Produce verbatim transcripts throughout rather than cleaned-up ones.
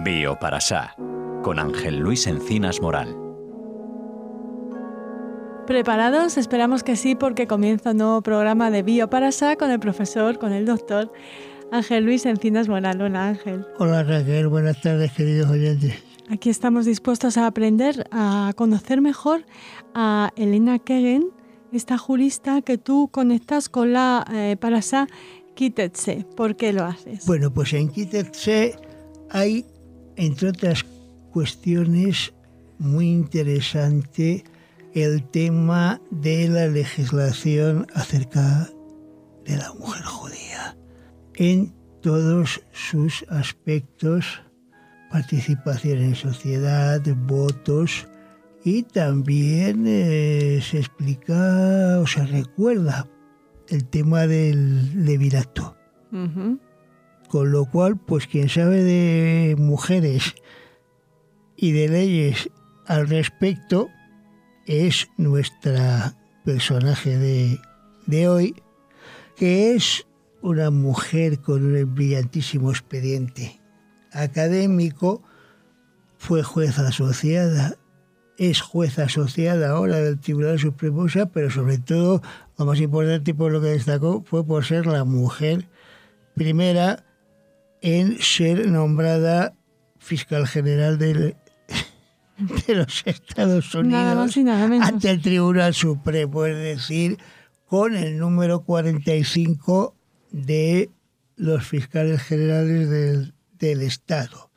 Bioparasá, con Ángel Luis Encinas Moral. ¿Preparados? Esperamos que sí, porque comienza un nuevo programa de Bioparasá con el profesor, con el doctor Ángel Luis Encinas Moral. Hola, Ángel. Hola, Raquel. Buenas tardes, queridos oyentes. Aquí estamos dispuestos a aprender, a conocer mejor a Elena Kagan, esta jurista que tú conectas con la eh, Parasá Kitetse. ¿Por qué lo haces? Bueno, pues en Kitetse hay, entre otras cuestiones, muy interesante el tema de la legislación acerca de la mujer judía en todos sus aspectos: participación en sociedad, votos, y también eh, se explica o se recuerda el tema del levirato. Uh-huh. Con lo cual, pues quien sabe de mujeres y de leyes al respecto es nuestra personaje de, de hoy, que es una mujer con un brillantísimo expediente académico. Fue jueza asociada, es jueza asociada ahora del Tribunal Supremo, pero sobre todo, lo más importante por lo que destacó, fue por ser la mujer primera en ser nombrada fiscal general del, de los Estados Unidos, nada más y nada menos, ante el Tribunal Supremo, es decir, con el número cuarenta y cinco de los fiscales generales del, del Estado.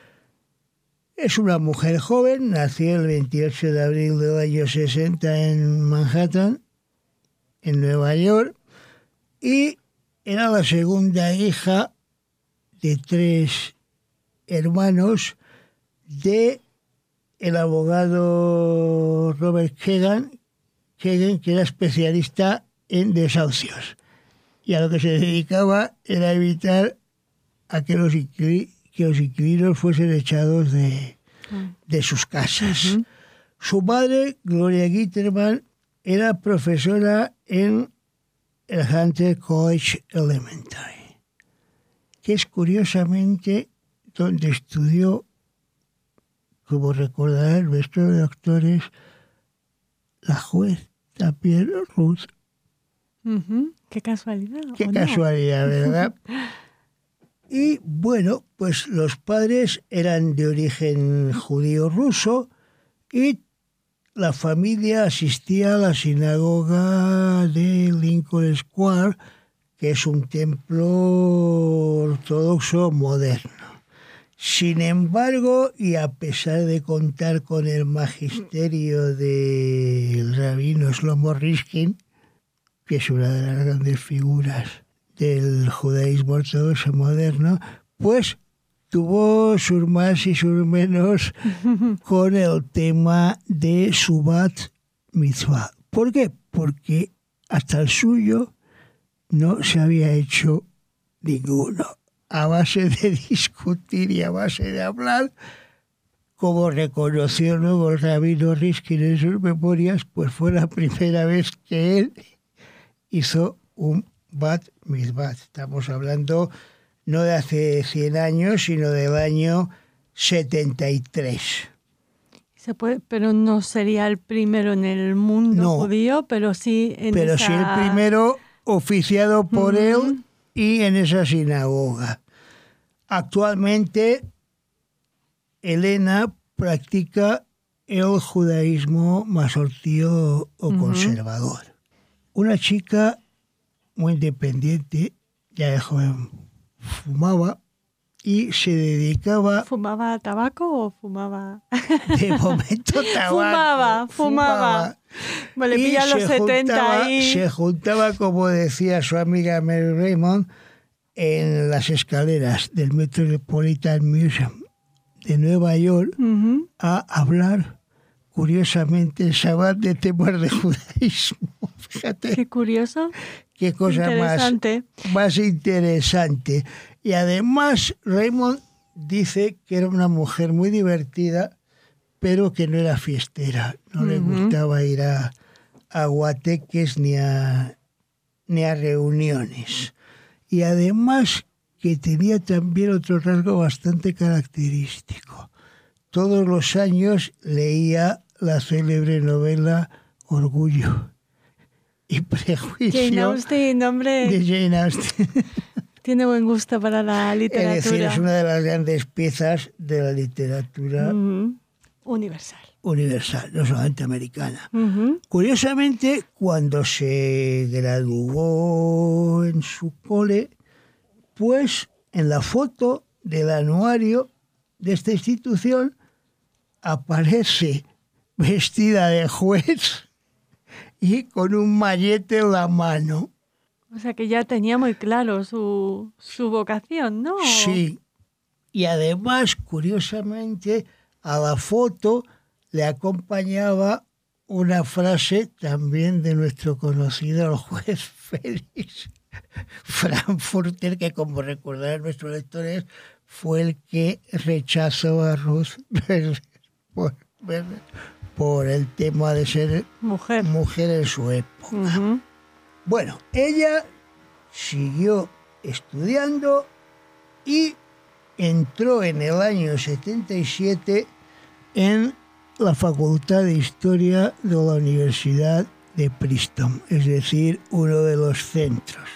Es una mujer joven, nació el veintiocho de abril del año sesenta en Manhattan, en Nueva York, y era la segunda hija de tres hermanos de el abogado Robert Kagan, Kagan, que era especialista en desahucios. Y a lo que se dedicaba era evitar a que los, inquil- que los inquilinos fuesen echados de, de sus casas. Uh-huh. Su madre, Gloria Gitterman, era profesora en el Hunter College Elementary, que es curiosamente donde estudió, como recordará el resto de doctores, la juez Tapir Ruth. Uh-huh. Qué casualidad. Qué casualidad, no? ¿Verdad? Y bueno, pues los padres eran de origen judío ruso y la familia asistía a la sinagoga de Lincoln Square, que es un templo ortodoxo moderno. Sin embargo, y a pesar de contar con el magisterio del rabino Shlomo Riskin, que es una de las grandes figuras del judaísmo ortodoxo moderno, pues tuvo sus más y sus menos con el tema de su bat mitzvah. ¿Por qué? Porque hasta el suyo no se había hecho ninguno. A base de discutir y a base de hablar, como reconoció luego el rabino Riskin en sus memorias, pues fue la primera vez que él hizo un bat mitzvah. Estamos hablando no de hace cien años, sino del año setenta y tres. Se puede, pero no sería el primero en el mundo no, judío, pero sí en pero esa... sí el primero oficiado por uh-huh. él y en esa sinagoga. Actualmente, Elena practica el judaísmo masortío o uh-huh. conservador. Una chica muy independiente, ya de joven fumaba y se dedicaba... ¿Fumaba tabaco o fumaba...? De momento tabaco. Fumaba, fumaba. fumaba. Vale, y pilla los se setenta juntaba, y... se juntaba, como decía su amiga Mary Raymond, en las escaleras del Metropolitan Museum de Nueva York uh-huh. a hablar, curiosamente, el Shabbat de temas de judaísmo. Fíjate. Qué curioso. Qué cosa más, más interesante. Y además, Raymond dice que era una mujer muy divertida, pero que no era fiestera. No uh-huh. le gustaba ir a, a guateques ni a, ni a reuniones. Y además que tenía también otro rasgo bastante característico. Todos los años leía la célebre novela Orgullo y Prejuicio Jane Austen, hombre, de Jane Austen. tiene buen gusto para la literatura. Es decir, es una de las grandes piezas de la literatura uh-huh. universal. Universal, no solamente americana. Uh-huh. Curiosamente, cuando se graduó en su cole, pues en la foto del anuario de esta institución aparece vestida de juez y con un mallete en la mano. O sea que ya tenía muy claro su, su vocación, ¿no? Sí. Y además, curiosamente, a la foto le acompañaba una frase también de nuestro conocido el juez Félix Frankfurter, que, como recordarán nuestros lectores, fue el que rechazó a Ruth por, por el tema de ser mujer, mujer en su época. Uh-huh. Bueno, ella siguió estudiando y entró en el año setenta y siete en la Facultad de Historia de la Universidad de Princeton, es decir, uno de los centros,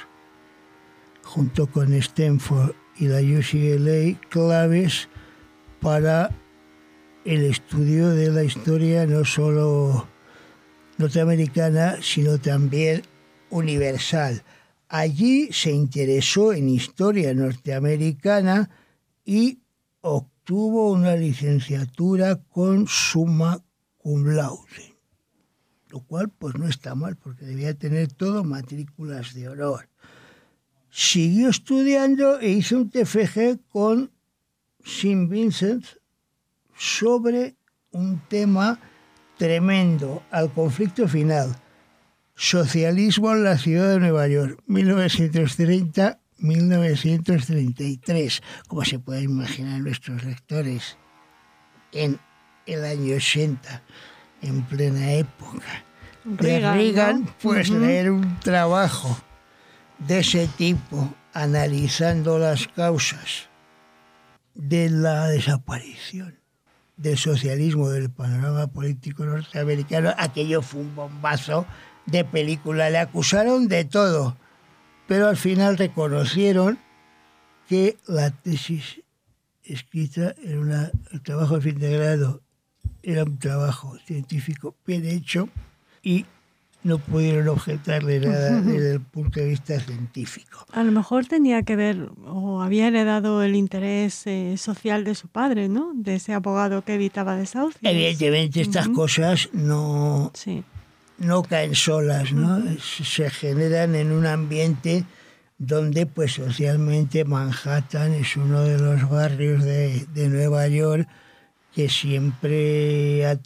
junto con Stanford y la U C L A, claves para el estudio de la historia no solo norteamericana, sino también universal. Allí se interesó en historia norteamericana y obtuvo una licenciatura con summa cum laude, lo cual pues no está mal, porque debía tener todo matrículas de honor. Siguió estudiando e hizo un T F G con Saint Vincent sobre un tema tremendo, al conflicto final: socialismo en la ciudad de Nueva York, mil novecientos treinta a mil novecientos treinta y tres. Como se pueden imaginar nuestros lectores, en el año ochenta, en plena época de Reagan, Reagan, ¿no? pues Uh-huh. leer un trabajo de ese tipo, analizando las causas de la desaparición del socialismo del panorama político norteamericano, aquello fue un bombazo de película. Le acusaron de todo, pero al final reconocieron que la tesis escrita era una, el trabajo de fin de grado era un trabajo científico bien hecho y no pudieron objetarle nada desde el punto de vista científico. A lo mejor tenía que ver o había heredado el interés eh, social de su padre, ¿no? De ese abogado que evitaba desahucios. Evidentemente estas uh-huh. cosas no, sí. no caen solas, ¿no? Uh-huh. Se generan en un ambiente donde pues socialmente Manhattan es uno de los barrios de, de Nueva York que siempre ha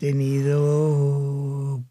tenido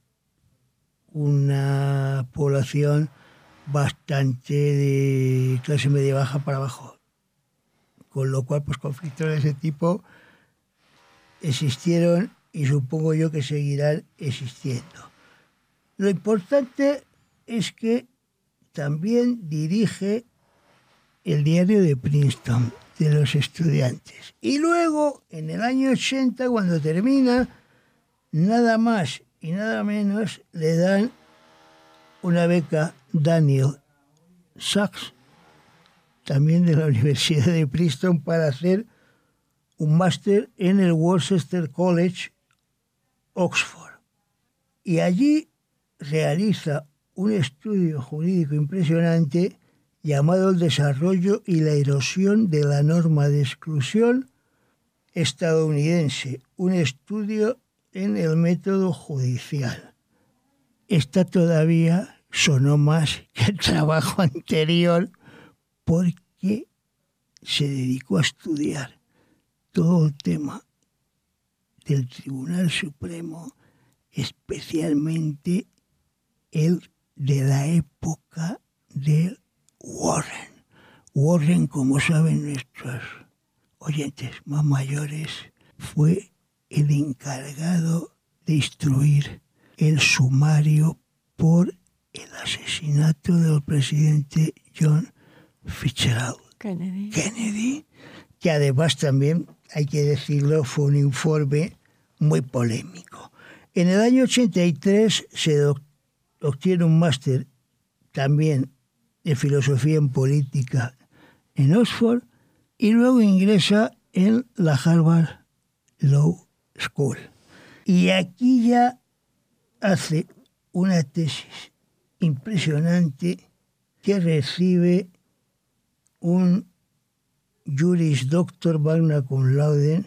una población bastante de clase media baja para abajo, con lo cual pues conflictos de ese tipo existieron y supongo yo que seguirán existiendo. Lo importante es que también dirige el diario de Princeton de los estudiantes. Y luego, en el año ochenta, cuando termina, nada más y nada menos le dan una beca Daniel Sachs, también de la Universidad de Princeton, para hacer un máster en el Worcester College, Oxford. Y allí realiza un estudio jurídico impresionante llamado El desarrollo y la erosión de la norma de exclusión estadounidense, un estudio en el método judicial. Esta todavía sonó más que el trabajo anterior porque se dedicó a estudiar todo el tema del Tribunal Supremo, especialmente el de la época de Warren. Warren, como saben nuestros oyentes más mayores, fue el encargado de instruir el sumario por el asesinato del presidente John Fitzgerald. Kennedy. Kennedy, que además también, hay que decirlo, fue un informe muy polémico. En el año ochenta y tres se doc- obtiene un máster también de filosofía en política en Oxford y luego ingresa en la Harvard Law School. Y aquí ya hace una tesis impresionante que recibe un Juris Doctor magna cum laude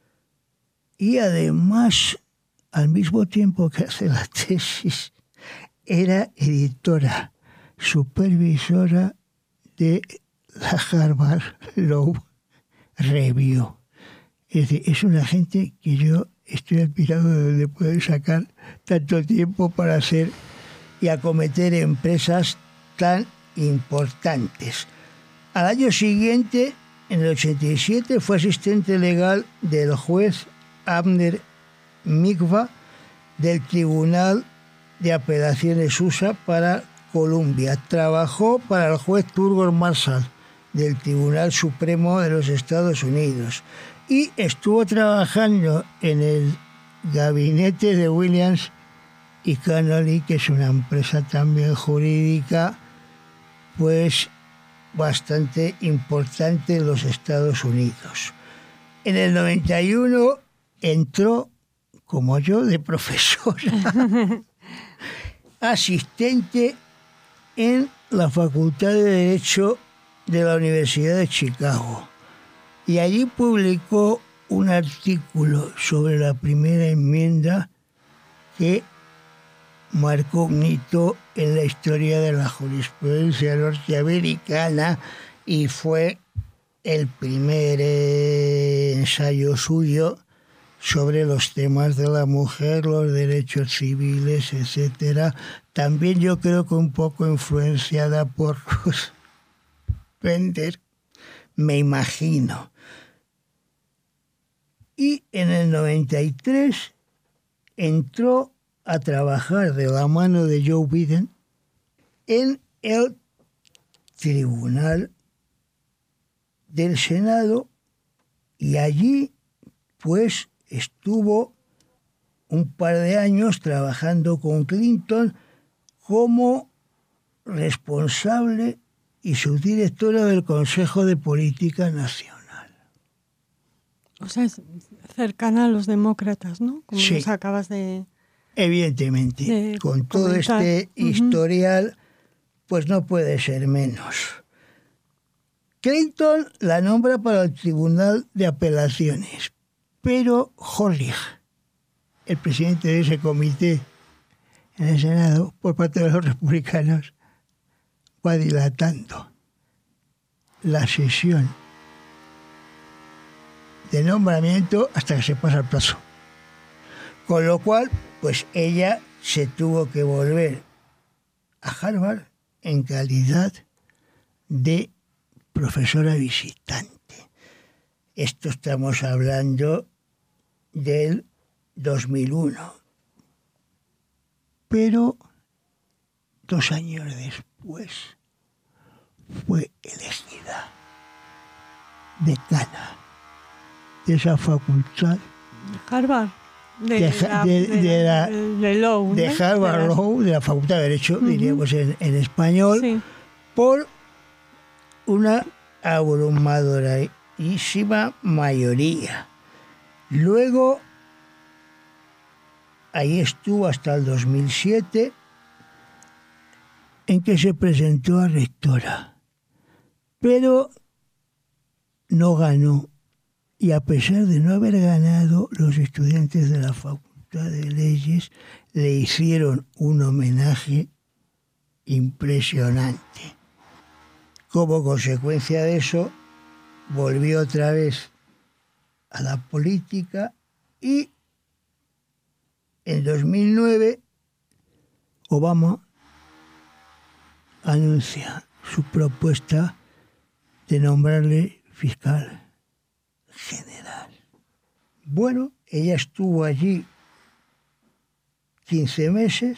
y además, al mismo tiempo que hace la tesis, era editora, supervisora de la Harvard Law Review. Es decir, es una gente que yo estoy admirado de donde puede sacar tanto tiempo para hacer y acometer empresas tan importantes. Al año siguiente, en el ochenta y siete, fue asistente legal del juez Abner Mikva del Tribunal de Apelaciones U S A para Columbia. Trabajó para el juez Thurgood Marshall del Tribunal Supremo de los Estados Unidos y estuvo trabajando en el gabinete de Williams y Connolly, que es una empresa también jurídica, pues bastante importante en los Estados Unidos. En el noventa y uno entró, como yo, de profesora, asistente en la Facultad de Derecho de la Universidad de Chicago. Y allí publicó un artículo sobre la primera enmienda que marcó un hito en la historia de la jurisprudencia norteamericana y fue el primer eh, ensayo suyo sobre los temas de la mujer, los derechos civiles, etcétera. También yo creo que un poco influenciada por Ruth Bender, me imagino. Y en el noventa y tres entró a trabajar de la mano de Joe Biden en el Tribunal del Senado y allí pues estuvo un par de años trabajando con Clinton como responsable y subdirectora del Consejo de Política Nacional. O sea, es cercana a los demócratas, ¿no? Como Sí. nos acabas de... Evidentemente, de con todo comentar. este Uh-huh. historial, pues no puede ser menos. Clinton la nombra para el Tribunal de Apelaciones, pero Horlich, el presidente de ese comité en el Senado, por parte de los republicanos, va dilatando la sesión de nombramiento hasta que se pasa el plazo. Con lo cual, pues ella se tuvo que volver a Harvard en calidad de profesora visitante. Esto estamos hablando del dos mil uno. Pero dos años después fue elegida decana de esa facultad Harvard. De, de, la, de, de, de, la, de, Law, de ¿no? Harvard de la... Law, de la Facultad de Derecho, uh-huh. diríamos en, en español, sí. por una abrumadorísima mayoría. Luego, ahí estuvo hasta el dos mil siete, en que se presentó a rectora, pero no ganó. Y a pesar de no haber ganado, los estudiantes de la Facultad de Leyes le hicieron un homenaje impresionante. Como consecuencia de eso, volvió otra vez a la política y en dos mil nueve Obama anuncia su propuesta de nombrarle fiscal general. Bueno, ella estuvo allí quince meses,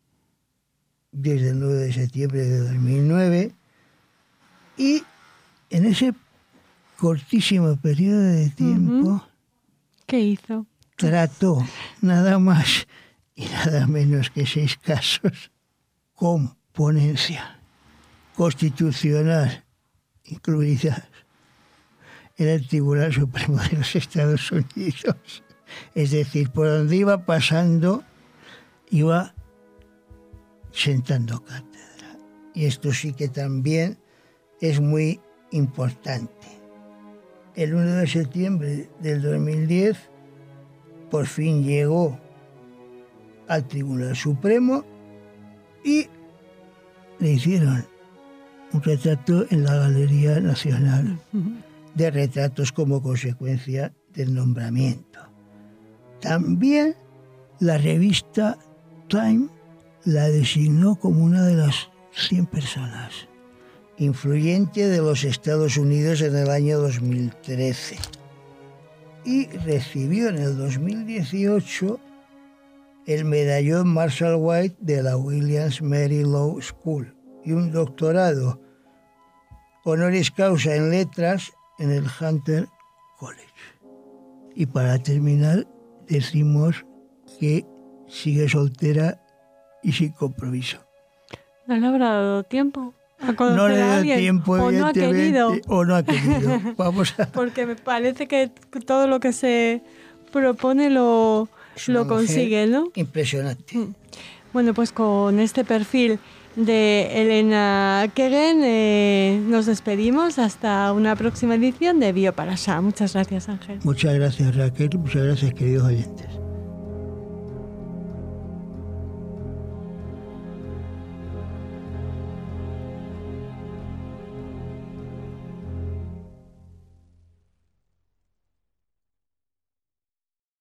desde el nueve de septiembre de dos mil nueve, y en ese cortísimo periodo de tiempo, Uh-huh. ¿Qué hizo? Trató nada más y nada menos que seis casos con ponencia constitucional incluidas en el Tribunal Supremo de los Estados Unidos. Es decir, por donde iba pasando, iba sentando cátedra. Y esto sí que también es muy importante. El uno de septiembre del dos mil diez, por fin llegó al Tribunal Supremo y le hicieron un retrato en la Galería Nacional de Retratos como consecuencia del nombramiento. También la revista Time la designó como una de las cien personas influyente de los Estados Unidos en el año dos mil trece. Y recibió en el dos mil dieciocho el medallón Marshall White de la Williams Mary Law School y un doctorado honoris causa en letras en el Hunter College. Y para terminar, decimos que sigue soltera y sin compromiso. ¿No le habrá dado tiempo a conocer No le a da alguien? tiempo, ¿O no ha querido? O no ha querido. Vamos a... Porque me parece que todo lo que se propone lo, lo consigue, ¿no? Impresionante. Bueno, pues con este perfil de Elena Kagan eh, nos despedimos hasta una próxima edición de Bioparashá. Muchas gracias, Ángel. Muchas gracias, Raquel. Muchas gracias, queridos oyentes.